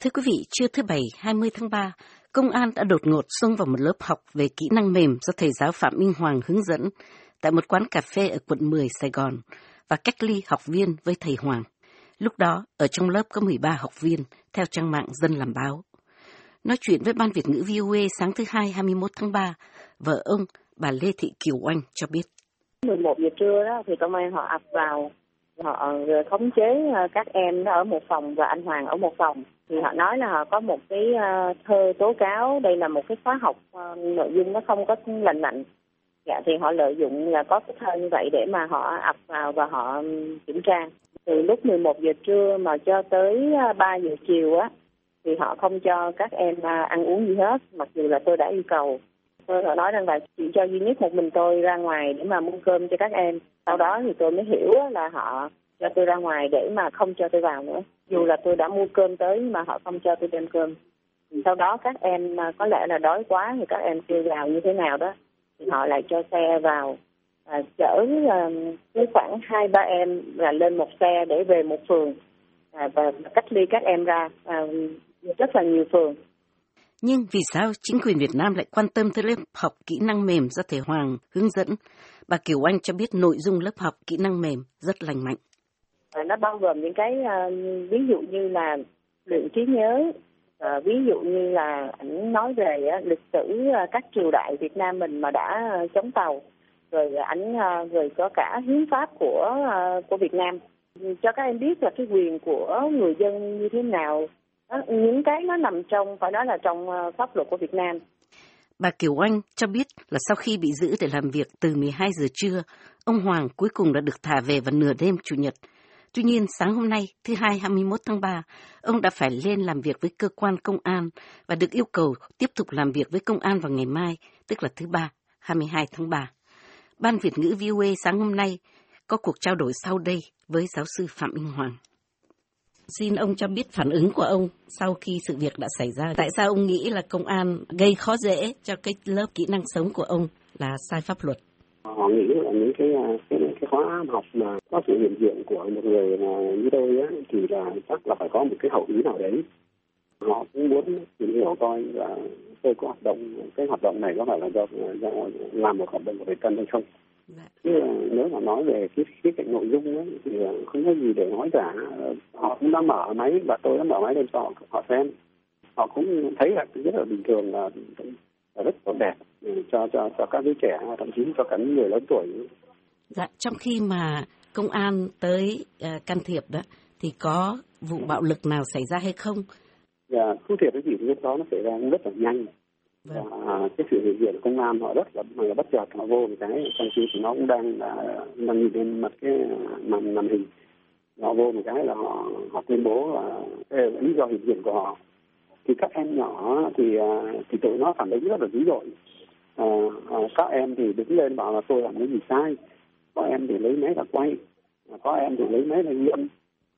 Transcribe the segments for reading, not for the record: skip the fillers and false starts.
Thưa quý vị, trưa thứ Bảy 20 tháng 3, công an đã đột ngột xông vào một lớp học về kỹ năng mềm do thầy giáo Phạm Minh Hoàng hướng dẫn tại một quán cà phê ở quận 10, Sài Gòn và cách ly học viên với thầy Hoàng. Lúc đó, ở trong lớp có 13 học viên, theo trang mạng Dân Làm Báo. Nói chuyện với Ban Việt ngữ VOA sáng thứ Hai 21 tháng 3, vợ ông, bà Lê Thị Kiều Oanh cho biết. 11 giờ trưa đó thì công an họ ập vào, họ khống chế các em ở một phòng và anh Hoàng ở một phòng. Thì họ nói là họ có một cái thơ tố cáo, đây là một cái khóa học nội dung nó không có lành mạnh. Dạ, thì họ lợi dụng là có cái thơ như vậy để mà họ ập vào và họ kiểm tra. Từ lúc 11 giờ trưa mà cho tới 3 giờ chiều á, thì họ không cho các em ăn uống gì hết, mặc dù là tôi đã yêu cầu. Tôi nói rằng là chỉ cho duy nhất một mình tôi ra ngoài để mà mua cơm cho các em. Sau đó thì tôi mới hiểu là họ cho tôi ra ngoài để mà không cho tôi vào nữa. Dù là tôi đã mua cơm tới mà họ không cho tôi đem cơm. Sau đó các em có lẽ là đói quá thì các em kêu vào như thế nào đó. Thì họ lại cho xe vào, chở khoảng 2-3 em là lên một xe để về một phường và cách ly các em ra rất là nhiều phường. Nhưng vì sao chính quyền Việt Nam lại quan tâm tới lớp học kỹ năng mềm do thầy Hoàng hướng dẫn? Bà Kiều Oanh cho biết nội dung lớp học kỹ năng mềm rất lành mạnh. Nó bao gồm những cái ví dụ như là luyện trí nhớ, ví dụ như là ảnh nói về lịch sử các triều đại Việt Nam mình mà đã chống Tàu, rồi ảnh rồi có cả hiến pháp của Việt Nam, cho các em biết là cái quyền của người dân như thế nào. Những cái nó nằm trong, phải nói là trong pháp luật của Việt Nam. Bà Kiều Oanh cho biết là sau khi bị giữ để làm việc từ 12 giờ trưa, ông Hoàng cuối cùng đã được thả về vào nửa đêm Chủ nhật. Tuy nhiên, sáng hôm nay, thứ Hai 21 tháng 3, ông đã phải lên làm việc với cơ quan công an và được yêu cầu tiếp tục làm việc với công an vào ngày mai, tức là thứ Ba 22 tháng 3. Ban Việt ngữ VOA sáng hôm nay có cuộc trao đổi sau đây với giáo sư Phạm Minh Hoàng. Xin ông cho biết phản ứng của ông sau khi sự việc đã xảy ra. Tại sao ông nghĩ là công an gây khó dễ cho cái lớp kỹ năng sống của ông là sai pháp luật? Họ nghĩ là những cái khóa học mà có sự hiện diện của một người như tôi á, thì là chắc là phải có một cái hậu ý nào đấy. Họ cũng muốn tìm hiểu coi là tôi có cái hoạt động này có phải là do làm một hoạt động của Việt Tân hay không. Chứ nếu mà nói về cái khía cạnh nội dung ấy, thì không có gì để nói cả. Họ cũng đã mở máy và tôi đã mở máy lên cho họ xem. Họ cũng thấy là rất là bình thường, là rất tốt đẹp cho các đứa trẻ, thậm chí cho cả những người lớn tuổi. Dạ, trong khi mà công an tới can thiệp đó thì có vụ bạo lực nào xảy ra hay không? Dạ, không thiệt cái gì lúc đó nó xảy ra cũng rất là nhanh. Vâng. Cái sự hiện diện của công an họ rất là bất chợt, họ vô một cái trong khi thì nó cũng đang nhìn lên mặt cái màn hình, họ vô một cái là họ tuyên bố là cái lý do hiện diện của họ. Thì các em nhỏ thì tụi nó phản ứng rất là dữ dội. Các em thì đứng lên bảo là tôi làm cái gì sai, có em thì lấy máy là quay, có em thì lấy máy là ghi âm.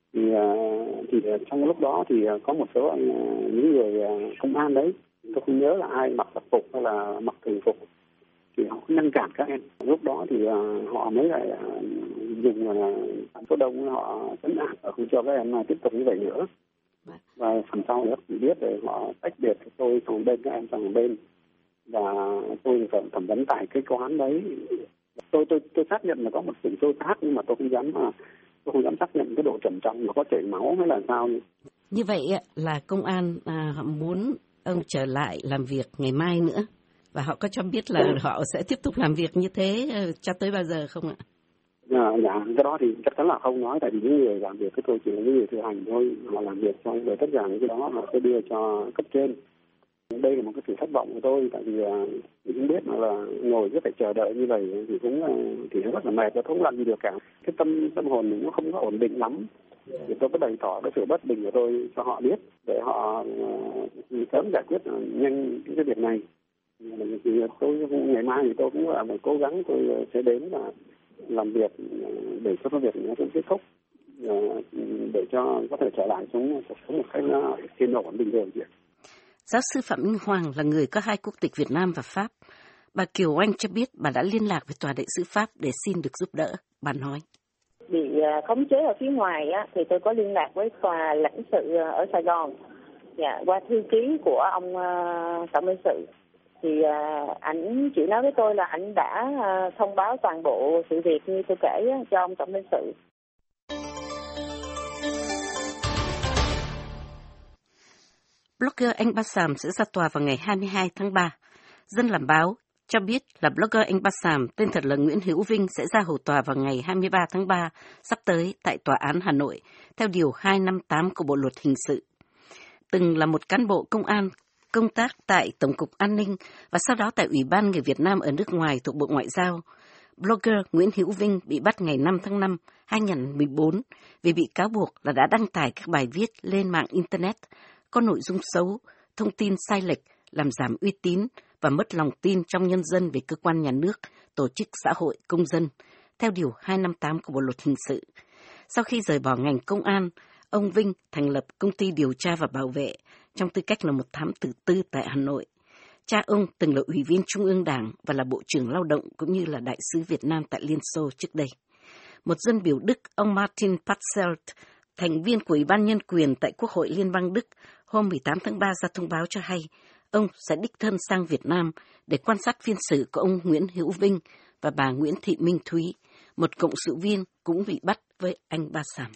Thì trong lúc đó thì có một số những người công an đấy, tôi không nhớ là ai mặc phục hay là mặc thường phục, thì họ cũng ngăn cản các em. Lúc đó thì họ mới lại dùng số đông họ trấn áp và không cho các em tiếp tục như vậy nữa. Và phần sau nữa thì biết rồi họ tách biệt tôi sang bên, các em sang bên, và tôi thẩm vấn tại cái quán đấy. Tôi xác nhận là có một sự xô xát, nhưng mà tôi không dám xác nhận cái độ trầm trọng là có chảy máu hay là sao. Như vậy là công an họ muốn ông trở lại làm việc ngày mai nữa, và họ có cho biết là họ sẽ tiếp tục làm việc như thế cho tới bao giờ không ạ? Dạ, cái đó thì chắc chắn là không nói, tại vì những người làm việc với tôi chỉ là những người thực hành thôi, họ làm việc cho về tất cả những cái đó họ sẽ đưa cho cấp trên. Đây là một cái sự thất vọng của tôi, tại vì mình cũng biết là ngồi cứ phải chờ đợi như vậy thì cũng thì nó rất là mệt và không làm gì được cả. Cái tâm hồn mình nó không có ổn định lắm. Thì tôi có bày tỏ cái sự bất bình của tôi cho họ biết để họ sớm giải quyết nhanh cái việc này. Thì tôi ngày mai thì tôi cũng là cố gắng, tôi sẽ đến và làm việc để cho cái việc nó cũng kết thúc, để cho có thể trở lại sống một cách yên ổn bình thường. Giáo sư Phạm Minh Hoàng là người có 2 quốc tịch Việt Nam và Pháp. Bà Kiều Oanh cho biết bà đã liên lạc với tòa đại sứ Pháp để xin được giúp đỡ. Bà nói: bị khống chế ở phía ngoài á, thì tôi có liên lạc với tòa lãnh sự ở Sài Gòn. Dạ, qua thư ký của ông tổng biên sự thì ảnh chỉ nói với tôi là ảnh đã thông báo toàn bộ sự việc như tôi kể cho ông tổng biên sự. Blogger Anh Bassam sẽ ra tòa vào ngày 22 tháng 3. Dân làm báo cho biết là blogger Anh Bassam, tên thật là Nguyễn Hữu Vinh, sẽ ra hầu tòa vào ngày 23 tháng 3 sắp tới tại Tòa án Hà Nội, theo Điều 258 của Bộ Luật Hình sự. Từng là một cán bộ công an, công tác tại Tổng cục An ninh và sau đó tại Ủy ban Người Việt Nam ở nước ngoài thuộc Bộ Ngoại giao, blogger Nguyễn Hữu Vinh bị bắt ngày 5 tháng 5, 2014 vì bị cáo buộc là đã đăng tải các bài viết lên mạng Internet có nội dung xấu, thông tin sai lệch, làm giảm uy tín và mất lòng tin trong nhân dân về cơ quan nhà nước, tổ chức xã hội, công dân, theo Điều 258 của Bộ Luật Hình sự. Sau khi rời bỏ ngành công an, ông Vinh thành lập công ty điều tra và bảo vệ trong tư cách là một thám tử tư tại Hà Nội. Cha ông từng là Ủy viên Trung ương Đảng và là Bộ trưởng Lao động cũng như là Đại sứ Việt Nam tại Liên Xô trước đây. Một dân biểu Đức, ông Martin Patzelt, thành viên của Ủy ban Nhân quyền tại Quốc hội Liên bang Đức, hôm 18 tháng 3 ra thông báo cho hay ông sẽ đích thân sang Việt Nam để quan sát phiên xử của ông Nguyễn Hữu Vinh và bà Nguyễn Thị Minh Thúy, một cộng sự viên cũng bị bắt với anh Bassam.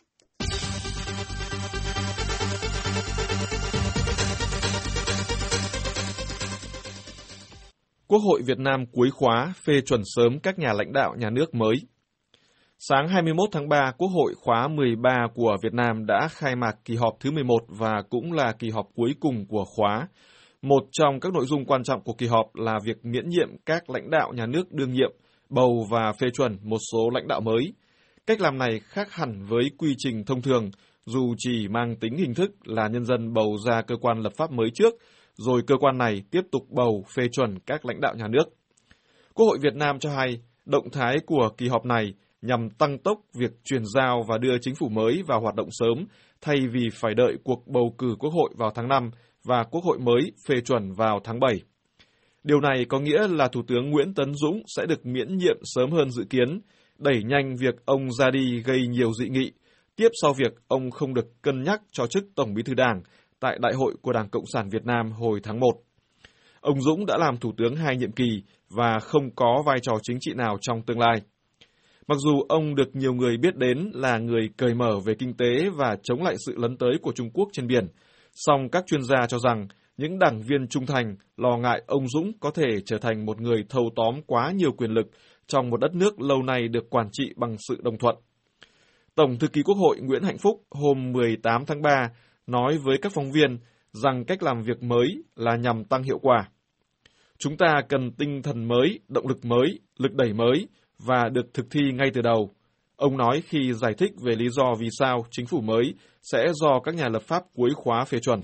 Quốc hội Việt Nam cuối khóa phê chuẩn sớm các nhà lãnh đạo nhà nước mới. Sáng 21 tháng 3, Quốc hội khóa 13 của Việt Nam đã khai mạc kỳ họp thứ 11 và cũng là kỳ họp cuối cùng của khóa. Một trong các nội dung quan trọng của kỳ họp là việc miễn nhiệm các lãnh đạo nhà nước đương nhiệm, bầu và phê chuẩn một số lãnh đạo mới. Cách làm này khác hẳn với quy trình thông thường, dù chỉ mang tính hình thức là nhân dân bầu ra cơ quan lập pháp mới trước, rồi cơ quan này tiếp tục bầu phê chuẩn các lãnh đạo nhà nước. Quốc hội Việt Nam cho hay, động thái của kỳ họp này nhằm tăng tốc việc chuyển giao và đưa chính phủ mới vào hoạt động sớm, thay vì phải đợi cuộc bầu cử Quốc hội vào tháng 5 và Quốc hội mới phê chuẩn vào tháng 7. Điều này có nghĩa là Thủ tướng Nguyễn Tấn Dũng sẽ được miễn nhiệm sớm hơn dự kiến, đẩy nhanh việc ông ra đi gây nhiều dị nghị, tiếp sau việc ông không được cân nhắc cho chức Tổng Bí thư Đảng tại Đại hội của Đảng Cộng sản Việt Nam hồi tháng 1. Ông Dũng đã làm Thủ tướng 2 nhiệm kỳ và không có vai trò chính trị nào trong tương lai. Mặc dù ông được nhiều người biết đến là người cởi mở về kinh tế và chống lại sự lấn tới của Trung Quốc trên biển, song các chuyên gia cho rằng những đảng viên trung thành lo ngại ông Dũng có thể trở thành một người thâu tóm quá nhiều quyền lực trong một đất nước lâu nay được quản trị bằng sự đồng thuận. Tổng thư ký Quốc hội Nguyễn Hạnh Phúc hôm 18 tháng 3 nói với các phóng viên rằng cách làm việc mới là nhằm tăng hiệu quả. Chúng ta cần tinh thần mới, động lực mới, lực đẩy mới và được thực thi ngay từ đầu. Ông nói khi giải thích về lý do vì sao chính phủ mới sẽ do các nhà lập pháp cuối khóa phê chuẩn.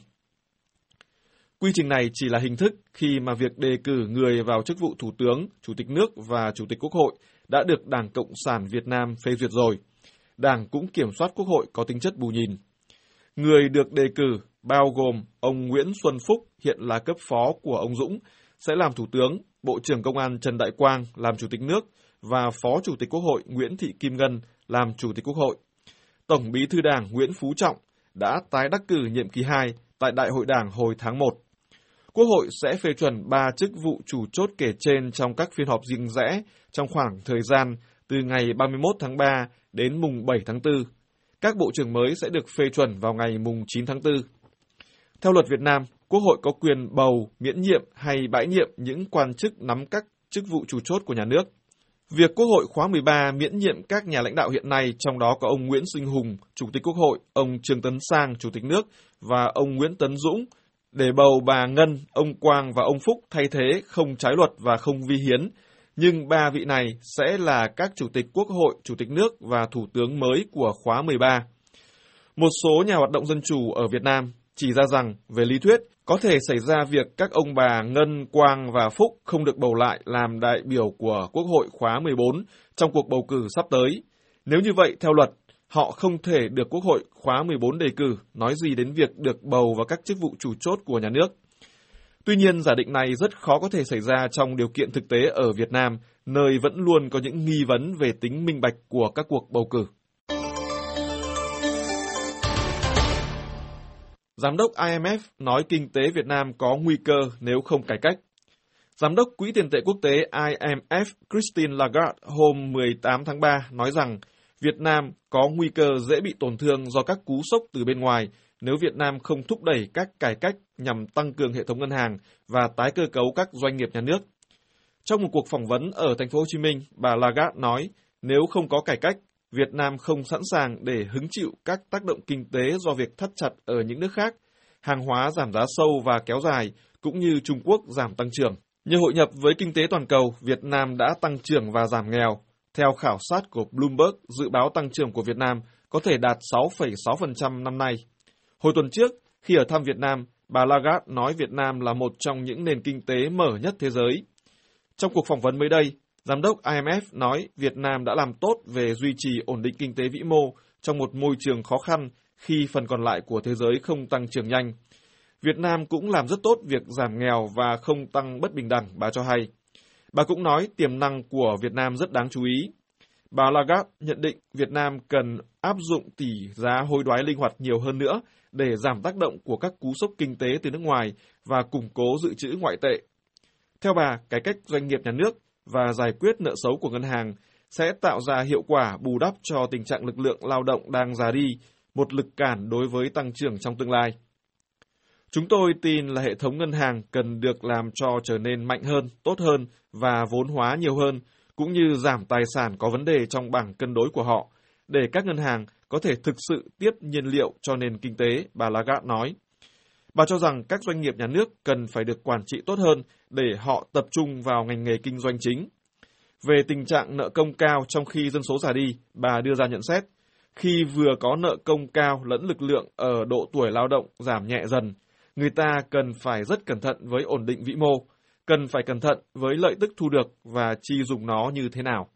Quy trình này chỉ là hình thức khi mà việc đề cử người vào chức vụ Thủ tướng, Chủ tịch nước và Chủ tịch Quốc hội đã được Đảng Cộng sản Việt Nam phê duyệt rồi. Đảng cũng kiểm soát Quốc hội có tính chất bù nhìn. Người được đề cử bao gồm ông Nguyễn Xuân Phúc, hiện là cấp phó của ông Dũng, sẽ làm Thủ tướng, Bộ trưởng Công an Trần Đại Quang làm Chủ tịch nước và Phó Chủ tịch Quốc hội Nguyễn Thị Kim Ngân làm Chủ tịch Quốc hội. Tổng Bí thư Đảng Nguyễn Phú Trọng đã tái đắc cử nhiệm kỳ 2 tại Đại hội Đảng hồi tháng 1. Quốc hội sẽ phê chuẩn 3 chức vụ chủ chốt kể trên trong các phiên họp riêng rẽ trong khoảng thời gian từ ngày 31 tháng 3 đến mùng 7 tháng 4. Các bộ trưởng mới sẽ được phê chuẩn vào ngày mùng 9 tháng 4. Theo luật Việt Nam, Quốc hội có quyền bầu, miễn nhiệm hay bãi nhiệm những quan chức nắm các chức vụ chủ chốt của nhà nước. Việc Quốc hội khóa 13 miễn nhiệm các nhà lãnh đạo hiện nay, trong đó có ông Nguyễn Sinh Hùng, Chủ tịch Quốc hội, ông Trương Tấn Sang, Chủ tịch nước và ông Nguyễn Tấn Dũng, để bầu bà Ngân, ông Quang và ông Phúc thay thế không trái luật và không vi hiến, nhưng 3 vị này sẽ là các Chủ tịch Quốc hội, Chủ tịch nước và Thủ tướng mới của khóa 13. Một số nhà hoạt động dân chủ ở Việt Nam chỉ ra rằng, về lý thuyết, có thể xảy ra việc các ông bà Ngân, Quang và Phúc không được bầu lại làm đại biểu của Quốc hội khóa 14 trong cuộc bầu cử sắp tới. Nếu như vậy, theo luật, họ không thể được Quốc hội khóa 14 đề cử, nói gì đến việc được bầu vào các chức vụ chủ chốt của nhà nước. Tuy nhiên, giả định này rất khó có thể xảy ra trong điều kiện thực tế ở Việt Nam, nơi vẫn luôn có những nghi vấn về tính minh bạch của các cuộc bầu cử. Giám đốc IMF nói kinh tế Việt Nam có nguy cơ nếu không cải cách. Giám đốc Quỹ tiền tệ quốc tế IMF Christine Lagarde hôm 18 tháng 3 nói rằng Việt Nam có nguy cơ dễ bị tổn thương do các cú sốc từ bên ngoài nếu Việt Nam không thúc đẩy các cải cách nhằm tăng cường hệ thống ngân hàng và tái cơ cấu các doanh nghiệp nhà nước. Trong một cuộc phỏng vấn ở thành phố Hồ Chí Minh, bà Lagarde nói nếu không có cải cách, Việt Nam không sẵn sàng để hứng chịu các tác động kinh tế do việc thắt chặt ở những nước khác, hàng hóa giảm giá sâu và kéo dài, cũng như Trung Quốc giảm tăng trưởng. Nhờ hội nhập với kinh tế toàn cầu, Việt Nam đã tăng trưởng và giảm nghèo. Theo khảo sát của Bloomberg, dự báo tăng trưởng của Việt Nam có thể đạt 6,6% năm nay. Hồi tuần trước, khi ở thăm Việt Nam, bà Lagarde nói Việt Nam là một trong những nền kinh tế mở nhất thế giới. Trong cuộc phỏng vấn mới đây, Giám đốc IMF nói Việt Nam đã làm tốt về duy trì ổn định kinh tế vĩ mô trong một môi trường khó khăn khi phần còn lại của thế giới không tăng trưởng nhanh. Việt Nam cũng làm rất tốt việc giảm nghèo và không tăng bất bình đẳng, bà cho hay. Bà cũng nói tiềm năng của Việt Nam rất đáng chú ý. Bà Lagarde nhận định Việt Nam cần áp dụng tỷ giá hối đoái linh hoạt nhiều hơn nữa để giảm tác động của các cú sốc kinh tế từ nước ngoài và củng cố dự trữ ngoại tệ. Theo bà, cải cách doanh nghiệp nhà nước và giải quyết nợ xấu của ngân hàng sẽ tạo ra hiệu quả bù đắp cho tình trạng lực lượng lao động đang già đi, một lực cản đối với tăng trưởng trong tương lai. Chúng tôi tin là hệ thống ngân hàng cần được làm cho trở nên mạnh hơn, tốt hơn và vốn hóa nhiều hơn, cũng như giảm tài sản có vấn đề trong bảng cân đối của họ, để các ngân hàng có thể thực sự tiếp nhiên liệu cho nền kinh tế, bà Lagarde nói. Bà cho rằng các doanh nghiệp nhà nước cần phải được quản trị tốt hơn để họ tập trung vào ngành nghề kinh doanh chính. Về tình trạng nợ công cao trong khi dân số già đi, bà đưa ra nhận xét, khi vừa có nợ công cao lẫn lực lượng ở độ tuổi lao động giảm nhẹ dần, người ta cần phải rất cẩn thận với ổn định vĩ mô, cần phải cẩn thận với lợi tức thu được và chi dùng nó như thế nào.